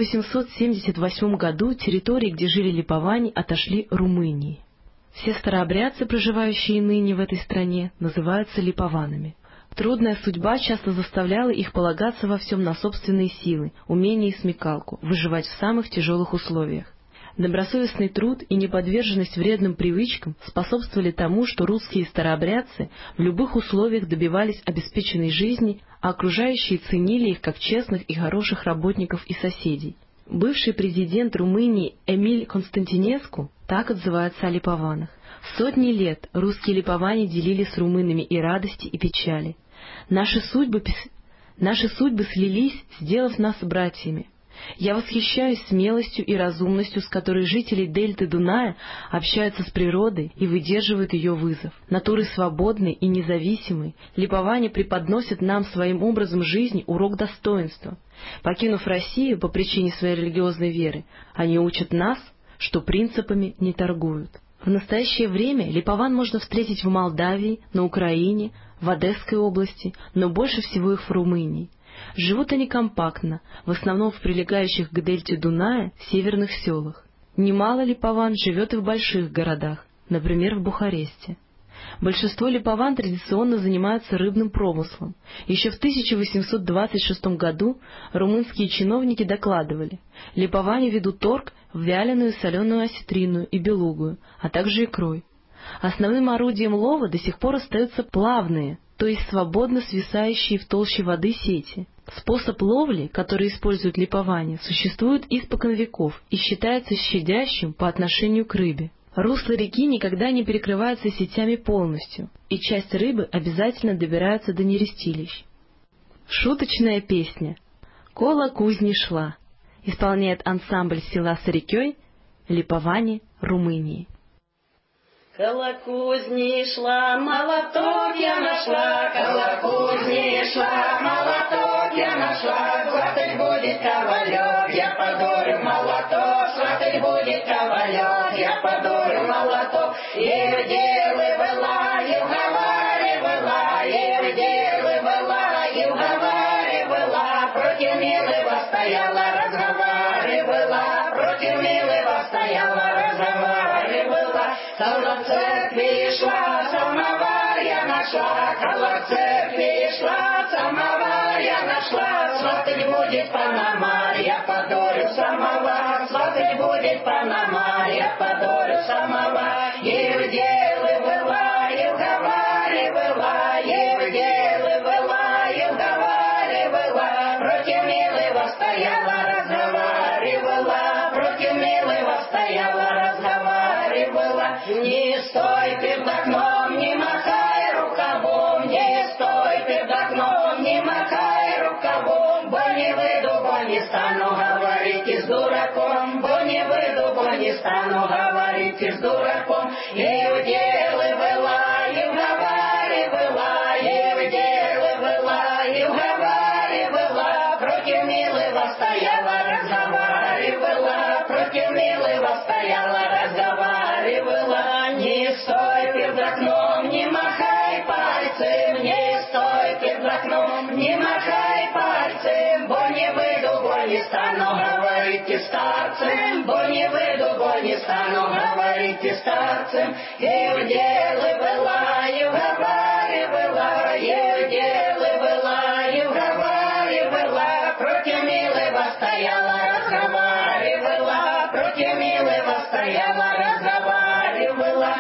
1878 году территории, где жили липоване, отошли Румынии. Все старообрядцы, проживающие ныне в этой стране, называются липованами. Трудная судьба часто заставляла их полагаться во всем на собственные силы, умение и смекалку, выживать в самых тяжелых условиях. Добросовестный труд и неподверженность вредным привычкам способствовали тому, что русские старообрядцы в любых условиях добивались обеспеченной жизни, а окружающие ценили их как честных и хороших работников и соседей. Бывший президент Румынии Эмиль Константинеску так отзывается о липованах. Сотни лет русские липоване делили с румынами и радости, и печали. Наши судьбы слились, сделав нас братьями. Я восхищаюсь смелостью и разумностью, с которой жители дельты Дуная общаются с природой и выдерживают ее вызов. Натуры свободной и независимой, липоване преподносят нам своим образом жизни урок достоинства. Покинув Россию по причине своей религиозной веры, они учат нас, что принципами не торгуют. В настоящее время липован можно встретить в Молдавии, на Украине, в Одесской области, но больше всего их в Румынии. Живут они компактно, в основном в прилегающих к дельте Дуная северных селах. Немало липован живет и в больших городах, например, в Бухаресте. Большинство липован традиционно занимаются рыбным промыслом. Еще в 1826 году румынские чиновники докладывали, липоване ведут торг в вяленую соленую осетрину и белугую, а также икрой. Основным орудием лова до сих пор остаются плавные, то есть свободно свисающие в толще воды сети. Способ ловли, который используют липоване, существует испокон веков и считается щадящим по отношению к рыбе. Русло реки никогда не перекрывается сетями полностью, и часть рыбы обязательно добирается до нерестилищ. Шуточная песня «Кола кузни шла» исполняет ансамбль села Сарикёй, липоване Румынии. Кола кузни шла, молоток я нашла, кола кузни шла, молоток я нашла, сватать будет кавалер, я подорю молоток, сватать будет кавалер, я подорю молоток, ее делывала, и уговаривала, ее делывала, и уговаривала, против милого стояла, разговаривала, против милого стояла, разговаривала, кола церкви шла, самовар я нашла, кола церкви шла, самовар я нашла, сватать будет Панамарь, я подорю самовар, сватать будет Панамарь, я подорю самовар, ее делывала, и уговаривала, ее делывала, и уговаривала, против милого стояла, разговаривала, против милого стояла, разговаривала, не стой перед окном, не махай рукавом, не стой перед окном, не махай рукавом, бо не выйду, бо не стану говорить с дураком, бо не выйду, бо не стану говорить с дураком, ее делывала, и уговаривала, ее делывала, и уговаривала, против милого стояла, разговаривала, против милого стояла, разговаривала, не стой перед окном, не махай пальцем, не стой перед окном, не махай пальцем, бо не выйду, бо не стану говорить и старцем, бо не выйду, бо не стану говорить и старцем, ее делывала, и уговаривала, ее делывала, и уговаривала, против милого стояла, разговаривала, против милого стояла, разговаривала.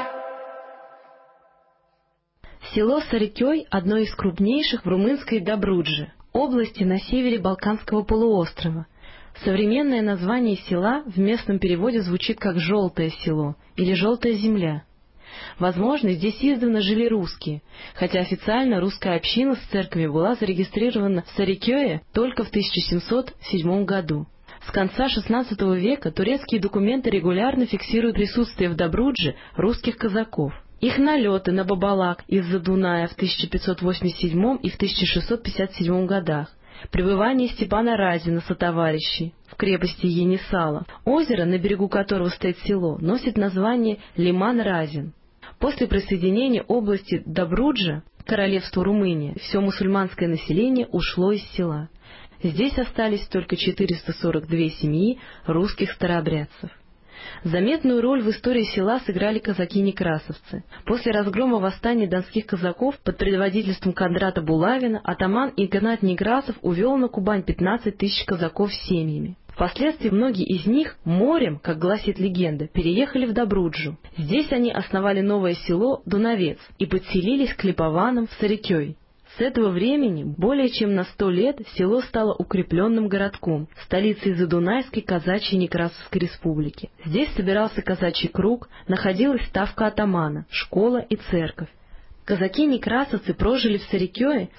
Село Сарикёй – одно из крупнейших в румынской Добрудже, области на севере Балканского полуострова. Современное название села в местном переводе звучит как «желтое село» или «желтая земля». Возможно, здесь издавна жили русские, хотя официально русская община с церковью была зарегистрирована в Сарикёе только в 1707 году. С конца XVI века турецкие документы регулярно фиксируют присутствие в Добрудже русских казаков. Их налеты на Бабалак из-за Дуная в 1587 и в 1657 годах, пребывание Степана Разина сотоварищей в крепости Енисала, озеро, на берегу которого стоит село, носит название Лиман-Разин. После присоединения области Добруджа к королевству Румыния все мусульманское население ушло из села. Здесь остались только 442 семьи русских старообрядцев. Заметную роль в истории села сыграли казаки-некрасовцы. После разгрома восстания донских казаков под предводительством Кондрата Булавина атаман Игнат Некрасов увел на Кубань 15 тысяч казаков с семьями. Впоследствии многие из них морем, как гласит легенда, переехали в Добруджу. Здесь они основали новое село Дуновец и подселились к липованам в Сарикёй. С этого времени более чем на 100 лет село стало укрепленным городком, столицей Задунайской казачьей Некрасовской республики. Здесь собирался казачий круг, находилась ставка атамана, школа и церковь. Казаки-некрасовцы прожили в Сарикёе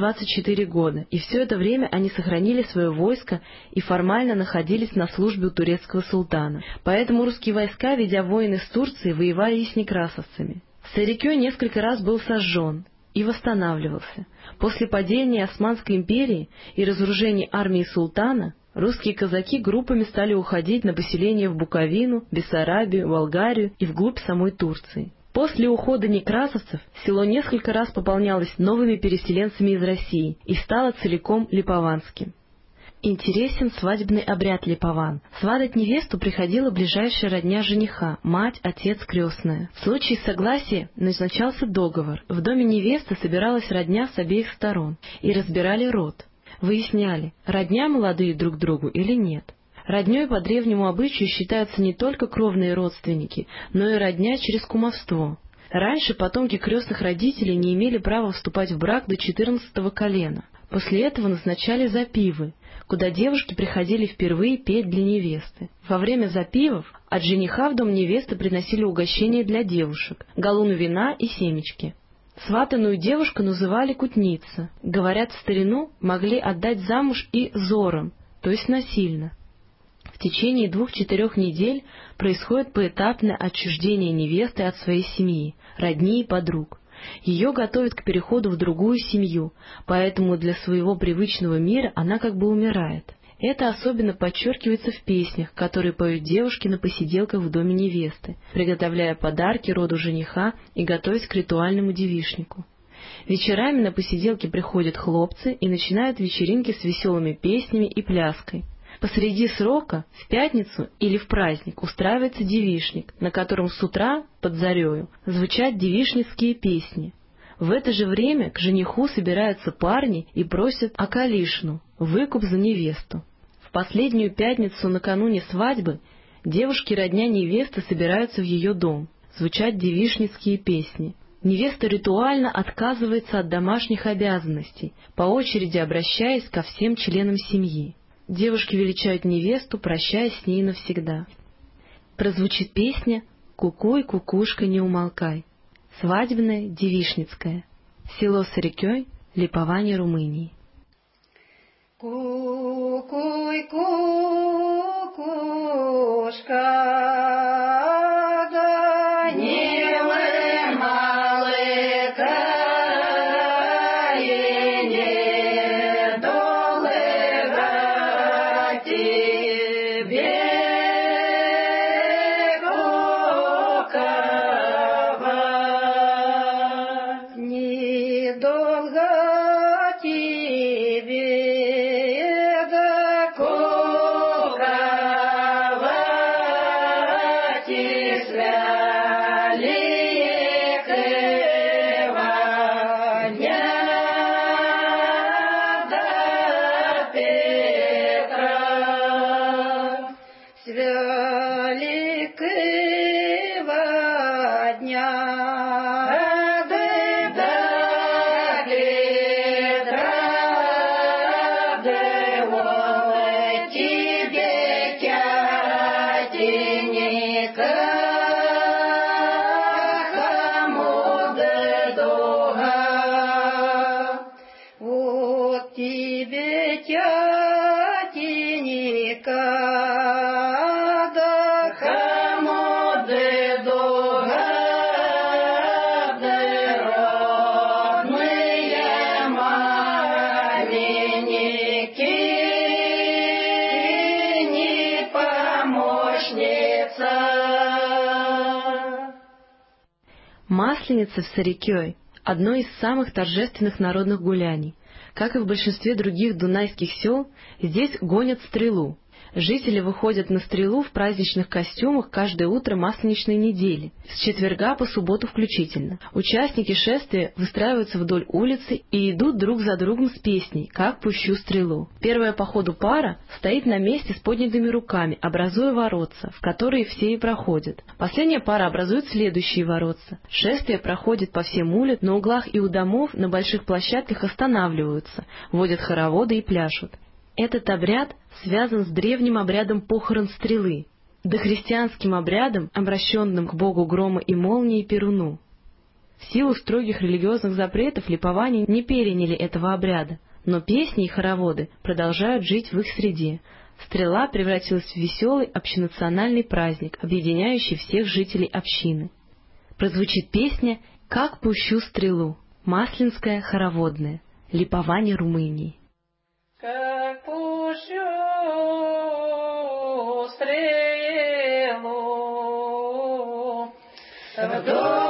124 года, и все это время они сохранили свое войско и формально находились на службе у турецкого султана. Поэтому русские войска, ведя войны с Турцией, воевали и с некрасовцами. Сарикё несколько раз был сожжен и восстанавливался. После падения Османской империи и разоружения армии султана русские казаки группами стали уходить на поселения в Буковину, Бессарабию, Болгарию и вглубь самой Турции. После ухода некрасовцев село несколько раз пополнялось новыми переселенцами из России и стало целиком липованским. Интересен свадебный обряд липован. Сватать невесту приходила ближайшая родня жениха, мать, отец, крестная. В случае согласия назначался договор. В доме невесты собиралась родня с обеих сторон и разбирали род. Выясняли, родня молодые друг другу или нет. Родней по древнему обычаю считаются не только кровные родственники, но и родня через кумовство. Раньше потомки крестных родителей не имели права вступать в брак до 14-го колена. После этого назначали запивы, куда девушки приходили впервые петь для невесты. Во время запивов от жениха в дом невесты приносили угощения для девушек, галлоны вина и семечки. Сватанную девушку называли кутница. Говорят, в старину могли отдать замуж и зором, то есть насильно. В течение 2-4 недель происходит поэтапное отчуждение невесты от своей семьи, родни и подруг. Ее готовят к переходу в другую семью, поэтому для своего привычного мира она как бы умирает. Это особенно подчеркивается в песнях, которые поют девушки на посиделках в доме невесты, приготовляя подарки роду жениха и готовясь к ритуальному девичнику. Вечерами на посиделки приходят хлопцы и начинают вечеринки с веселыми песнями и пляской. Посреди срока, в пятницу или в праздник, устраивается девичник, на котором с утра, под зарею, звучат девичницкие песни. В это же время к жениху собираются парни и просят околишну, выкуп за невесту. В последнюю пятницу накануне свадьбы девушки родня невесты собираются в ее дом, звучат девичницкие песни. Невеста ритуально отказывается от домашних обязанностей, по очереди обращаясь ко всем членам семьи. Девушки величают невесту, прощаясь с ней навсегда. Прозвучит песня «Кукуй, кукушка, не умолкай», свадебная, девичницкая. Село Сарикёй, Липование, Румынии. Кукуй, кукушка, да не Масленица в Сарикёе – одно из самых торжественных народных гуляний. Как и в большинстве других дунайских сел, здесь гонят стрелу. Жители выходят на стрелу в праздничных костюмах каждое утро масленичной недели, с четверга по субботу включительно. Участники шествия выстраиваются вдоль улицы и идут друг за другом с песней «Как пущу стрелу». Первая по ходу пара стоит на месте с поднятыми руками, образуя воротца, в которые все и проходят. Последняя пара образует следующие воротца. Шествие проходит по всем улицам, на углах и у домов на больших площадках останавливаются, водят хороводы и пляшут. Этот обряд связан с древним обрядом похорон стрелы, дохристианским обрядом, обращенным к богу грома и молнии Перуну. В силу строгих религиозных запретов липоване не переняли этого обряда, но песни и хороводы продолжают жить в их среде. Стрела превратилась в веселый общенациональный праздник, объединяющий всех жителей общины. Прозвучит песня «Как пущу стрелу», маслинская хороводная, липоване Румынии. Как пущу стрелу вдоль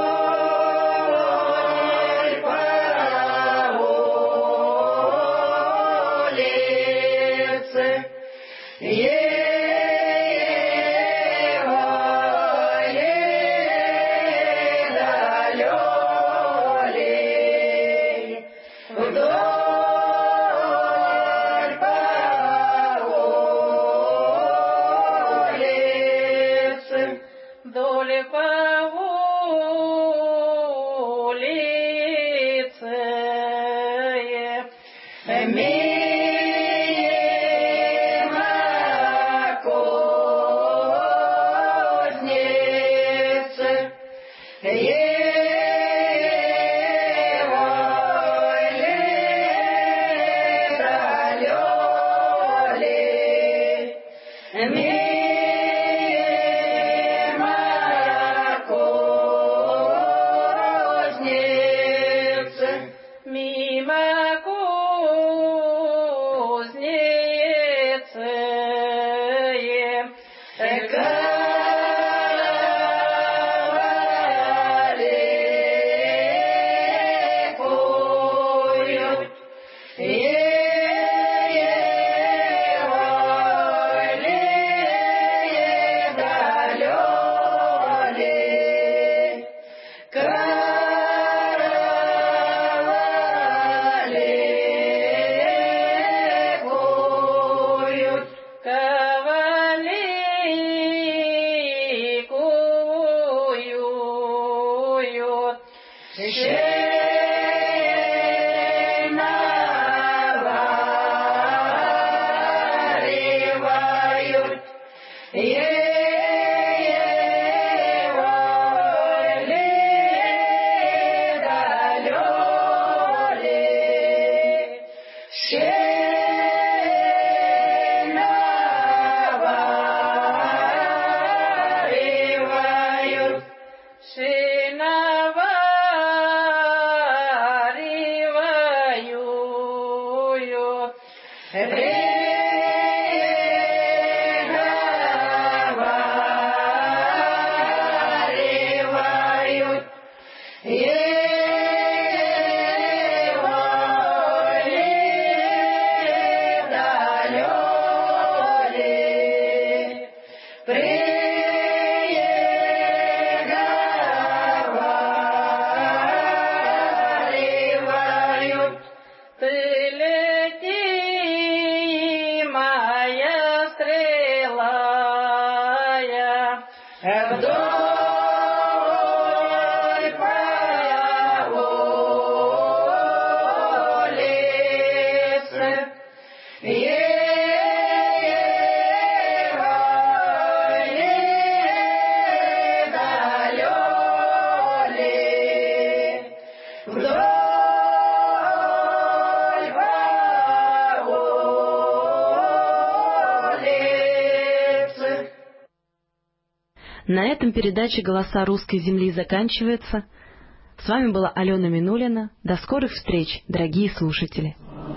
На этом передача «Голоса русской земли» заканчивается. С вами была Алена Минулина. До скорых встреч, дорогие слушатели.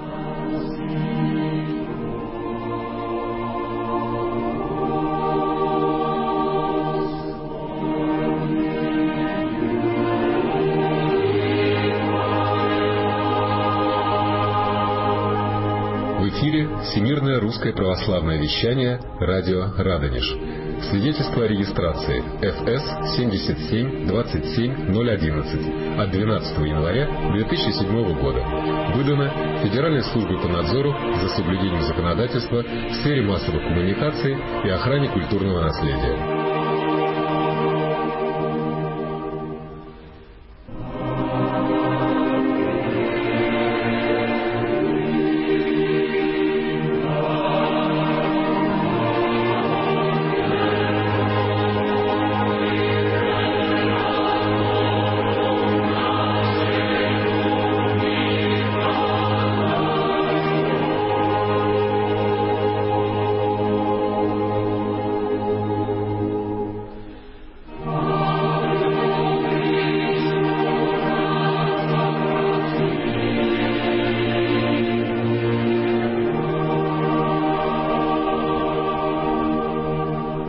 В эфире Всемирное русское православное вещание радио Радонеж. Свидетельство о регистрации ФС 77-27-011 от 12 января 2007 года. Выдано Федеральной службой по надзору за соблюдением законодательства в сфере массовых коммуникаций и охране культурного наследия.